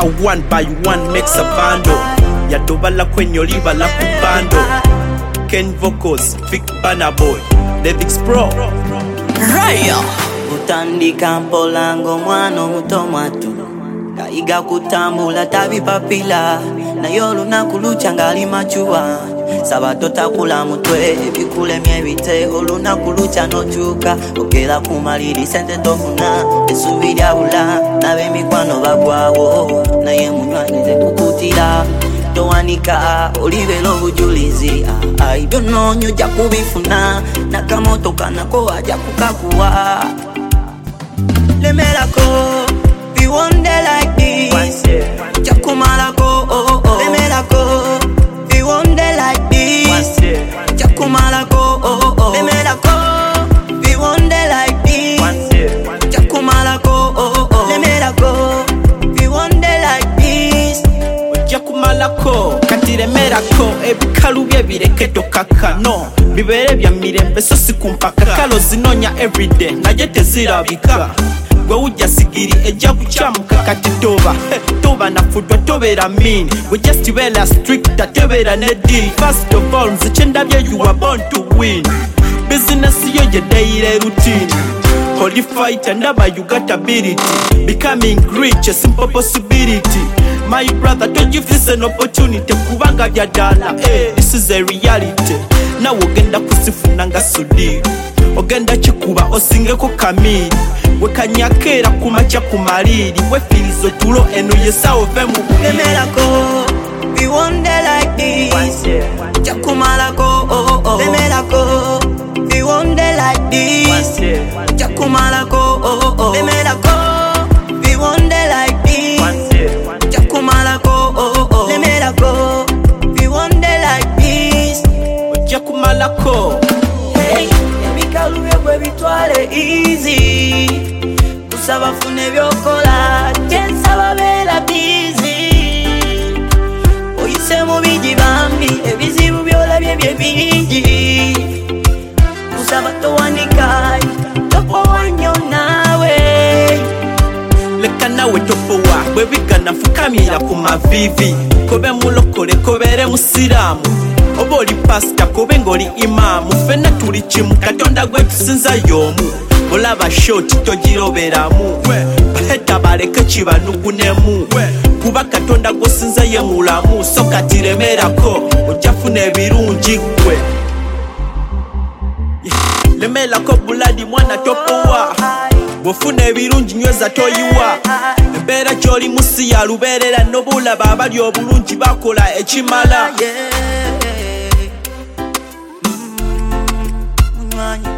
one by one makes a bundle. Yadobala kwenye oliva la kubando. Ken vocals, Vic Banner Boy, Lyrics Pro. Raya Utandika mpolango mwano mutomatu Kaiga kutambula tabi papila Na yolu na kulucha ngali machua Sabato takula mutwe Bikule miebite Olu na kulucha nochuka Okela kumaliri sente tofuna Esubiria ula Na bemi kwano bagwawo Na ye munywanize kukutila Towanika olivelo bujulizi Ibyo nonyo jakubifuna Nakamotoka nako aja kukakuwa Lemelako Be one day like this Jakumalako oh oh Lemelako Be one day like this Jakumalako oh oh Lemelako Be one day like this Jakumalako oh oh Lemelako Be one day like this Jakumalako Katiremerako Ebikalu byebireke tokakano Bibere bya mirembe so sikumpaka Kalo zinonya everyday Naje tezirabika Gwe ujja sigiri ejja kuchamuka kati toba nafudwa tobera mean we just well strict tebera ne deal first of all nze ndabye you are born to win business yo je daily routine holy fight and ndaba you got ability becoming rich a simple possibility my brother don't give this an opportunity kubanga bya dala this is a reality na ogenda kusifuna nga sudi ogenda chikuba osingeko kamili wekanyakera kumacha kumaliri wefilizo tulo eno yesawo ve mu Lemelako Be one day like this Jakumalako oh oh Lemelako Be one day like this Jakumalako oh oh Lemelako Be one day like this Jakumalako oh oh Lemelako Be one day like this Jakumalako Hey Ebikalu yebwe bitwale easy Kusaba fune byokola Jensaba bela busy Oyise mu biji bambi Ebizibu byola byebye biji Kusaba towanika Topo wanyo nawe Leka nawe topowa bwebigana fukamira ku mavivi kobe mulokole kobere musiramu oba oli pasita kobe ng'oli imamu fenna tuli kimu katonda gwe tusinza y'omu olaba shoti togiroberamu baheta baleke kibanugunemu kuba katonda gwosinza ye mulamu so katiremerako ojjafuna ebirungi gwe lemerako buladi mwana topowa bwofuna ebirungi nyweza toyiwa embeera gy'oli musi ya lubeerera n'obulaba abali obulungi bakola ekimala Munywanyi